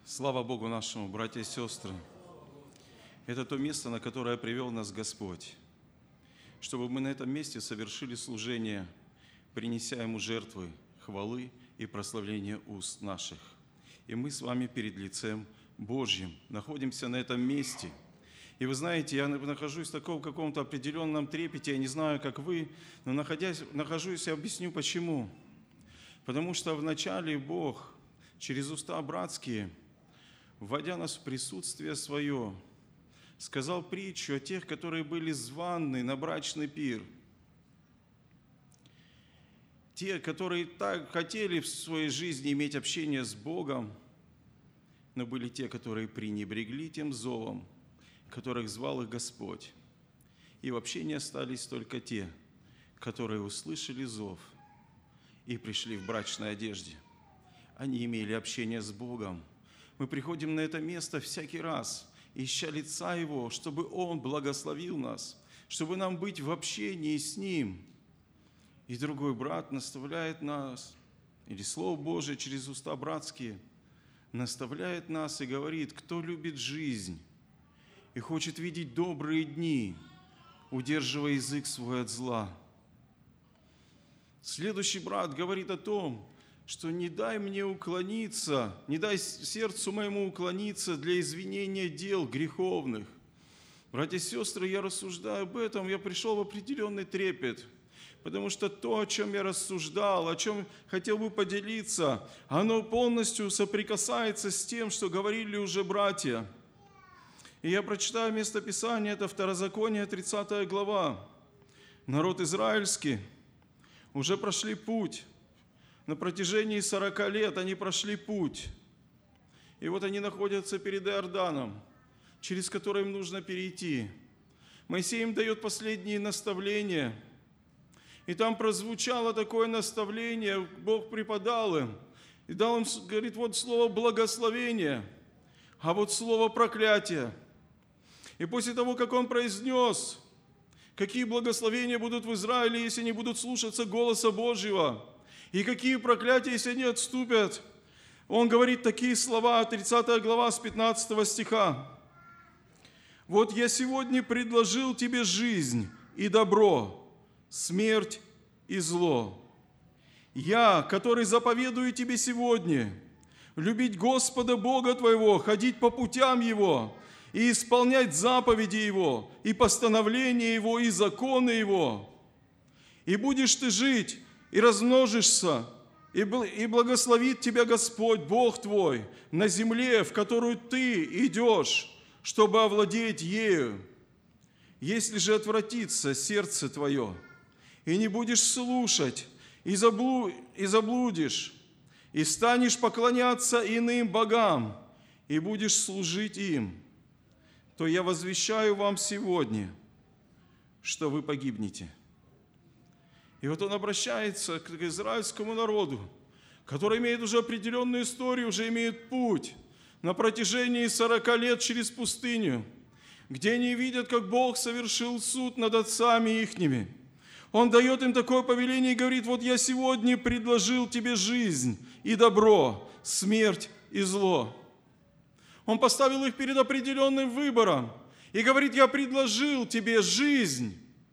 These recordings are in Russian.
Слава Богу нашему, братья и сестры! Это то место, на которое привел нас Господь, чтобы мы на этом месте совершили служение, принеся Ему жертвы, хвалы и прославления уст наших. И мы с вами перед лицем Божьим находимся на этом месте. И вы знаете, я нахожусь в таком каком-то определенном трепете, я не знаю, как вы, но нахожусь и объясню почему. Потому что вначале Бог через уста братские, вводя нас в присутствие Свое, сказал притчу о тех, которые были званы на брачный пир. Те, которые так хотели в своей жизни иметь общение с Богом, но были те, которые пренебрегли тем зовом, которых звал их Господь. И в общении остались только те, которые услышали зов и пришли в брачной одежде. Они имели общение с Богом. Мы приходим на это место всякий раз, ища лица Его, чтобы Он благословил нас, чтобы нам быть в общении с Ним. И другой брат наставляет нас, или Слово Божие через уста братские, наставляет нас и говорит: кто любит жизнь и хочет видеть добрые дни, удерживая язык свой от зла. Следующий брат говорит о том, что не дай мне уклониться, не дай сердцу моему уклониться для извинения дел греховных. Братья и сестры, я рассуждаю об этом, я пришел в определенный трепет, потому что то, о чем я рассуждал, о чем хотел бы поделиться, оно полностью соприкасается с тем, что говорили уже братья. И я прочитаю местописание, это Второзаконие, 30 глава. Народ израильский уже прошли путь. На протяжении 40 лет они прошли путь. И вот они находятся перед Иорданом, через который им нужно перейти. Моисей им дает последние наставления. И там прозвучало такое наставление, Бог преподал им. И дал им, говорит, вот слово благословение, а вот слово проклятие. И после того, как он произнес, какие благословения будут в Израиле, если они будут слушаться голоса Божьего, и какие проклятия, если они отступят. Он говорит такие слова, 30 глава с 15 стиха. «Вот я сегодня предложил тебе жизнь и добро, смерть и зло. Я, который заповедую тебе сегодня, любить Господа Бога твоего, ходить по путям Его и исполнять заповеди Его, и постановления Его, и законы Его. И будешь ты жить, и размножишься, и благословит тебя Господь, Бог твой, на земле, в которую ты идешь, чтобы овладеть ею. Если же отвратится сердце твое, и не будешь слушать, и заблудишь, и станешь поклоняться иным богам, и будешь служить им, то я возвещаю вам сегодня, что вы погибнете». И вот он обращается к израильскому народу, который имеет уже определенную историю, уже имеет путь на протяжении 40 лет через пустыню, где они видят, как Бог совершил суд над отцами ихними. Он дает им такое повеление и говорит: вот я сегодня предложил тебе жизнь и добро, смерть и зло. Он поставил их перед определенным выбором и говорит: я предложил тебе жизнь.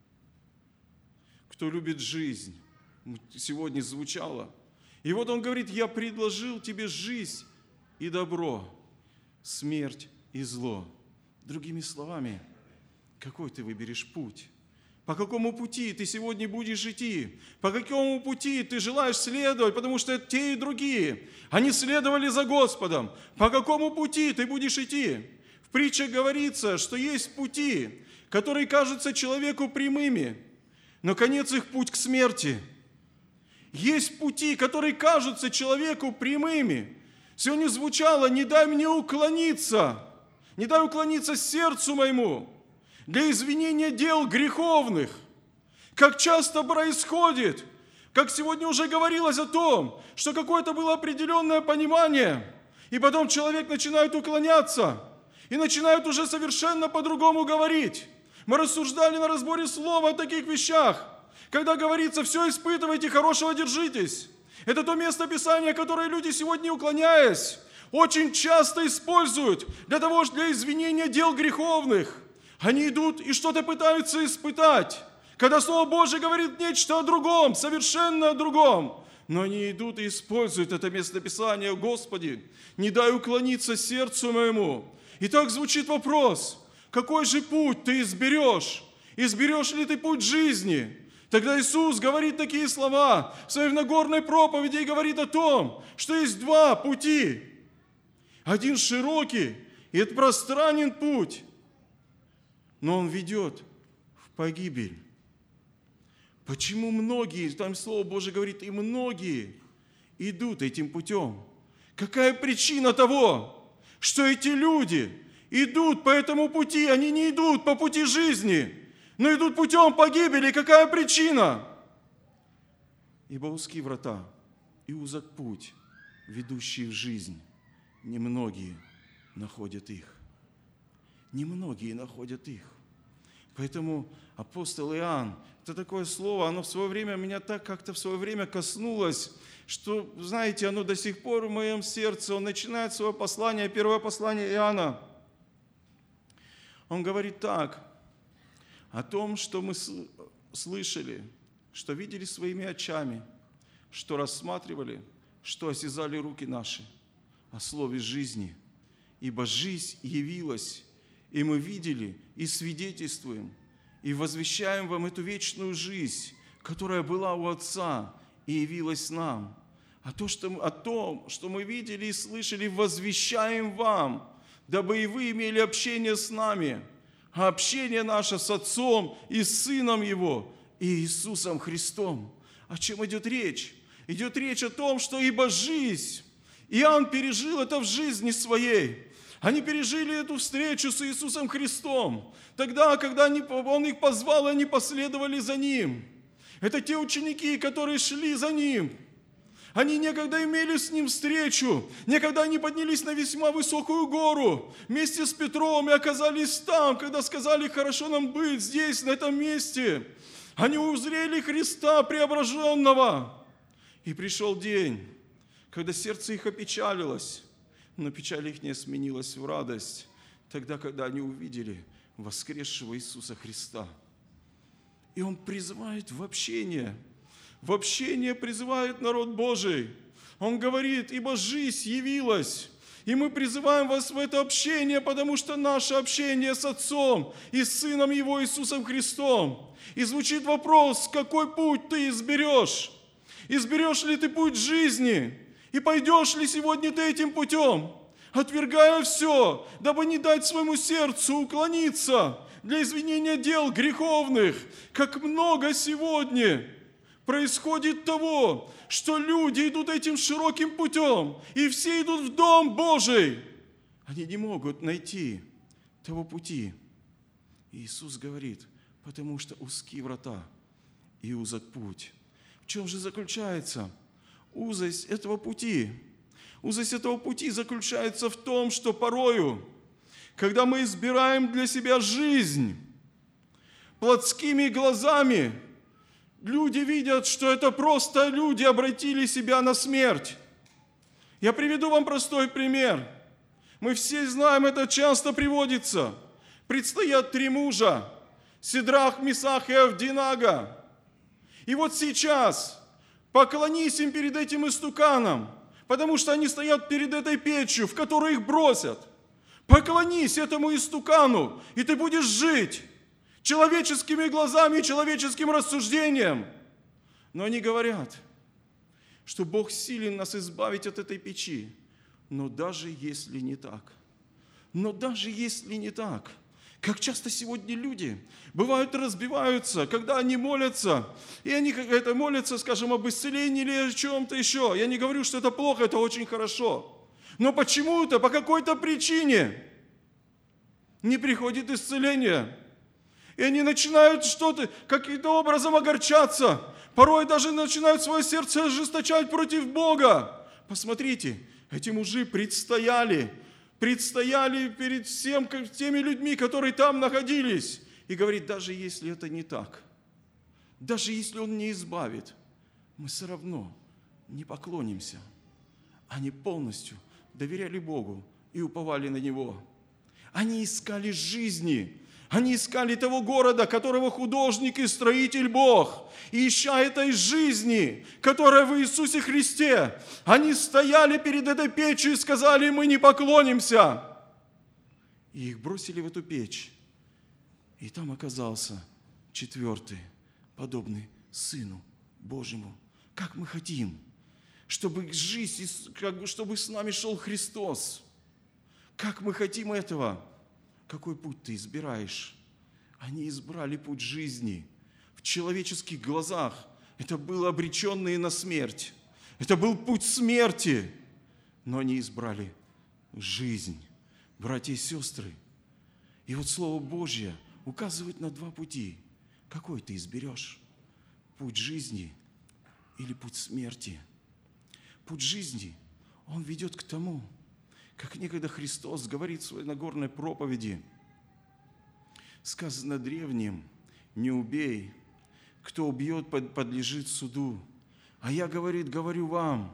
Кто любит жизнь, сегодня звучало. И вот он говорит: я предложил тебе жизнь и добро, смерть и зло. Другими словами, какой ты выберешь путь? По какому пути ты сегодня будешь идти? По какому пути ты желаешь следовать? Потому что те и другие, они следовали за Господом. По какому пути ты будешь идти? В притчах говорится, что есть пути, которые кажутся человеку прямыми, но конец их путь к смерти. Есть пути, которые кажутся человеку прямыми. Сегодня звучало: не дай мне уклониться, не дай уклониться сердцу моему для извинения дел греховных. Как часто происходит, как сегодня уже говорилось о том, что какое-то было определенное понимание, и потом человек начинает уклоняться, и начинает уже совершенно по-другому говорить. Мы рассуждали на разборе слова о таких вещах, когда говорится: все испытывайте, хорошего держитесь. Это то место Писания, которое люди сегодня, уклоняясь, очень часто используют для извинения дел греховных. Они идут и что-то пытаются испытать, когда Слово Божие говорит нечто о другом, совершенно о другом. Но они идут и используют это местописание: «Господи, не дай уклониться сердцу моему». И так звучит вопрос: какой же путь ты изберешь? Изберешь ли ты путь жизни? Тогда Иисус говорит такие слова в своей Нагорной проповеди и говорит о том, что есть два пути. Один широкий, и это пространен путь, но он ведет в погибель. Почему многие, там Слово Божие говорит, и многие идут этим путем? Какая причина того, что эти люди идут по этому пути? Они не идут по пути жизни, но идут путем погибели. Какая причина? Ибо узкие врата и узок путь, ведущий в жизнь. Немногие находят их. Немногие находят их. Поэтому апостол Иоанн, это такое слово, оно в свое время меня так как-то в свое время коснулось, что, знаете, оно до сих пор в моем сердце. Он начинает свое послание, первое послание Иоанна. Он говорит так: о том, что мы слышали, что видели своими очами, что рассматривали, что осязали руки наши, о слове жизни. Ибо жизнь явилась, и мы видели, и свидетельствуем, и возвещаем вам эту вечную жизнь, которая была у Отца и явилась нам. О том, что мы видели и слышали, возвещаем вам, дабы и вы имели общение с нами, а общение наше с Отцом и с Сыном Его, и Иисусом Христом. О чем идет речь? Идет речь о том, что ибо жизнь, Иоанн пережил это в жизни своей. Они пережили эту встречу с Иисусом Христом. Тогда, когда Он их позвал, и они последовали за Ним. Это те ученики, которые шли за Ним. Они некогда имели с Ним встречу, некогда они поднялись на весьма высокую гору вместе с Петром и оказались там, когда сказали: хорошо нам быть здесь, на этом месте. Они узрели Христа преображенного. И пришел день, когда сердце их опечалилось, но печаль их не сменилась в радость, тогда, когда они увидели воскресшего Иисуса Христа. И Он призывает в общение. В общение призывает народ Божий. Он говорит: ибо жизнь явилась. И мы призываем вас в это общение, потому что наше общение с Отцом и с Сыном Его Иисусом Христом. И звучит вопрос: какой путь ты изберешь? Изберешь ли ты путь жизни? И пойдешь ли сегодня ты этим путем, отвергая все, дабы не дать своему сердцу уклониться для извинения дел греховных? Как много сегодня происходит того, что люди идут этим широким путем, и все идут в Дом Божий. Они не могут найти того пути. И Иисус говорит: потому что узкие врата и узок путь. В чем же заключается узость этого пути? Узость этого пути заключается в том, что порою, когда мы избираем для себя жизнь плотскими глазами, люди видят, что это просто люди обратили себя на смерть. Я приведу вам простой пример. Мы все знаем, это часто приводится. Предстоят 3 мужа: Сидрах, Месах и Авдинага. И вот сейчас поклонись им перед этим истуканом, потому что они стоят перед этой печью, в которую их бросят. Поклонись этому истукану, и ты будешь жить человеческими глазами и человеческим рассуждением. Но они говорят, что Бог силен нас избавить от этой печи. Но даже если не так, как часто сегодня люди бывают разбиваются, когда они молятся, и они это молятся, скажем, об исцелении или о чем-то еще. Я не говорю, что это плохо, это очень хорошо. Но почему-то, по какой-то причине не приходит исцеление. И они начинают что-то, каким-то образом огорчаться. Порой даже начинают свое сердце ожесточать против Бога. Посмотрите, эти мужи предстояли перед теми людьми, которые там находились. И говорит: даже если это не так, даже если Он не избавит, мы все равно не поклонимся. Они полностью доверяли Богу и уповали на Него. Они искали жизни. Они искали того города, которого художник и строитель Бог. И ища этой жизни, которая в Иисусе Христе, они стояли перед этой печью и сказали: мы не поклонимся. И их бросили в эту печь. И там оказался четвертый, подобный Сыну Божьему. Как мы хотим, чтобы жизнь, чтобы с нами шел Христос. Как мы хотим этого. Какой путь ты избираешь? Они избрали путь жизни. В человеческих глазах это было обреченные на смерть. Это был путь смерти. Но они избрали жизнь. Братья и сестры. И вот Слово Божье указывает на два пути. Какой ты изберешь? Путь жизни или путь смерти? Путь жизни, он ведет к тому, как некогда Христос говорит в своей Нагорной проповеди. Сказано древним: не убей, кто убьет, подлежит суду. А я, говорю вам,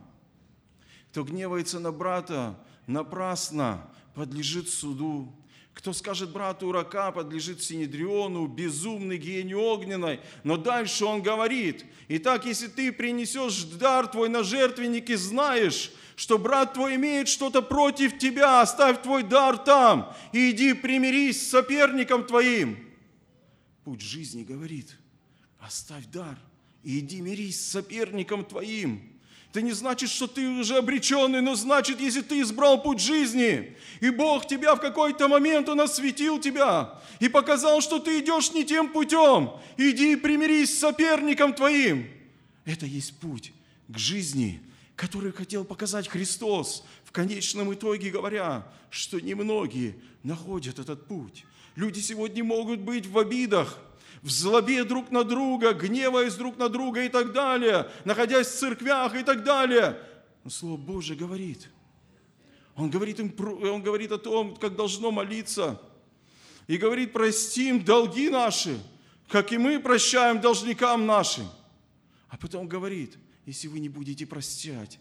кто гневается на брата, напрасно подлежит суду. Кто скажет брату урака, подлежит синедриону, безумный, гиене огненной. Но дальше он говорит: итак, если ты принесешь дар твой на жертвенник и знаешь, что брат твой имеет что-то против тебя, оставь твой дар там и иди примирись с соперником твоим. Путь жизни говорит: оставь дар и иди мирись с соперником твоим. Это не значит, что ты уже обреченный, но значит, если ты избрал путь жизни, и Бог тебя в какой-то момент, Он осветил тебя и показал, что ты идешь не тем путем, иди и примирись с соперником твоим. Это есть путь к жизни, который хотел показать Христос, в конечном итоге говоря, что немногие находят этот путь. Люди сегодня могут быть в обидах, в злобе друг на друга, гневаясь друг на друга и так далее, находясь в церквях и так далее. Но Слово Божие говорит. Он говорит о том, как должно молиться. И говорит: простим долги наши, как и мы прощаем должникам нашим. А потом говорит: если вы не будете прощать,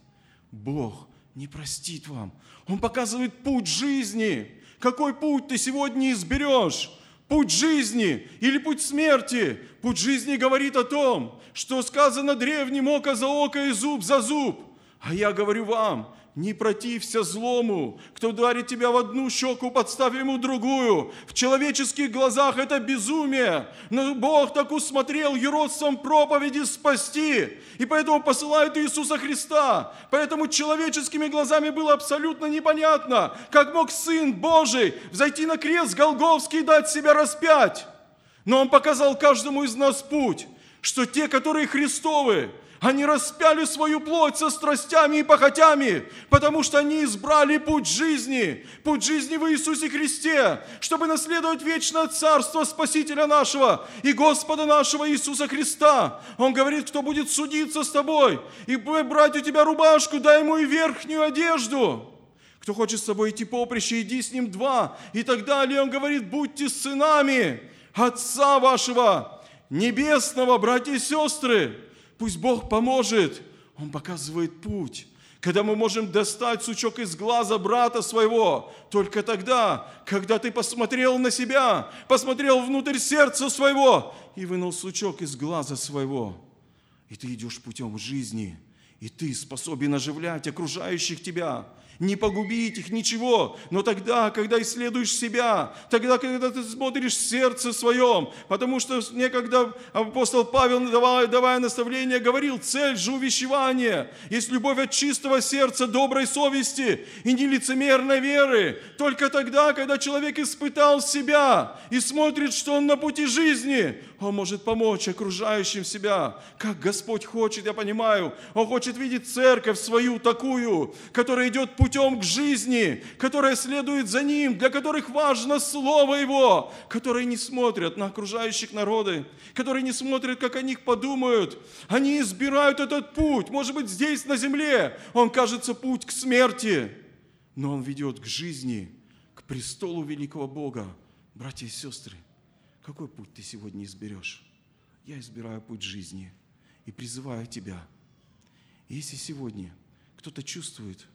Бог не простит вам. Он показывает путь жизни. Какой путь ты сегодня изберешь? Путь жизни или путь смерти? Путь жизни говорит о том, что сказано древним: око за око и зуб за зуб. А я говорю вам: не протився злому. Кто ударит тебя в одну щеку, подставь ему другую. В человеческих глазах это безумие. Но Бог так усмотрел юродством проповеди спасти. И поэтому посылает Иисуса Христа. Поэтому человеческими глазами было абсолютно непонятно, как мог Сын Божий взойти на крест Голгофский и дать себя распять. Но Он показал каждому из нас путь, что те, которые Христовы, они распяли свою плоть со страстями и похотями, потому что они избрали путь жизни в Иисусе Христе, чтобы наследовать вечное Царство Спасителя нашего и Господа нашего Иисуса Христа. Он говорит: кто будет судиться с тобой и брать у тебя рубашку, дай ему и верхнюю одежду. Кто хочет с тобой идти поприще, иди с ним два, и так далее. Он говорит: будьте сынами Отца вашего Небесного, братья и сестры. Пусть Бог поможет. Он показывает путь. Когда мы можем достать сучок из глаза брата своего, только тогда, когда ты посмотрел на себя, посмотрел внутрь сердца своего и вынул сучок из глаза своего. И ты идешь путем жизни, и ты способен оживлять окружающих тебя. Не погубить их, ничего. Но тогда, когда исследуешь себя, тогда, когда ты смотришь в сердце своем, потому что некогда апостол Павел, давая наставление, говорил: цель же увещевания есть любовь от чистого сердца, доброй совести и нелицемерной веры. Только тогда, когда человек испытал себя и смотрит, что он на пути жизни, он может помочь окружающим себя, как Господь хочет, я понимаю. Он хочет видеть церковь свою такую, которая идет путем к жизни, которая следует за Ним, для которых важно Слово Его, которые не смотрят на окружающих народы, которые не смотрят, как о них подумают. Они избирают этот путь. Может быть, здесь, на земле, он кажется путь к смерти, но он ведет к жизни, к престолу великого Бога. Братья и сестры, какой путь ты сегодня изберешь? Я избираю путь жизни и призываю тебя. Если сегодня кто-то чувствует,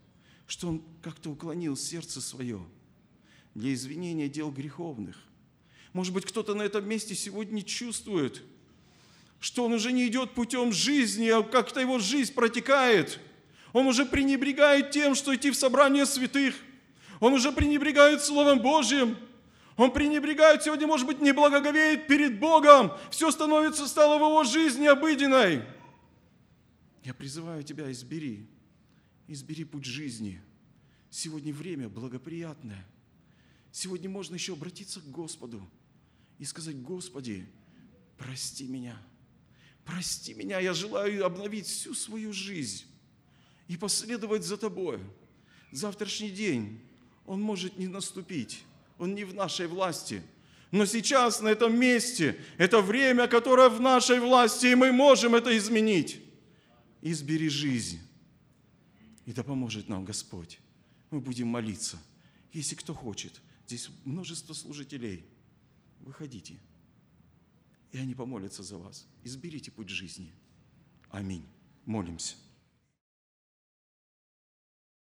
что он как-то уклонил сердце свое для извинения дел греховных. Может быть, кто-то на этом месте сегодня чувствует, что он уже не идет путем жизни, а как-то его жизнь протекает. Он уже пренебрегает тем, что идти в собрание святых. Он уже пренебрегает Словом Божьим. Он пренебрегает, сегодня, может быть, не благоговеет перед Богом. Все стало в его жизни обыденной. Я призываю тебя, избери путь жизни. Сегодня время благоприятное. Сегодня можно еще обратиться к Господу и сказать: Господи, прости меня. Прости меня, я желаю обновить всю свою жизнь и последовать за Тобой. Завтрашний день, он может не наступить, он не в нашей власти. Но сейчас на этом месте, это время, которое в нашей власти, и мы можем это изменить. Избери жизнь, и да поможет нам Господь. Мы будем молиться. Если кто хочет, здесь множество служителей, выходите, и они помолятся за вас. Изберите путь жизни. Аминь. Молимся.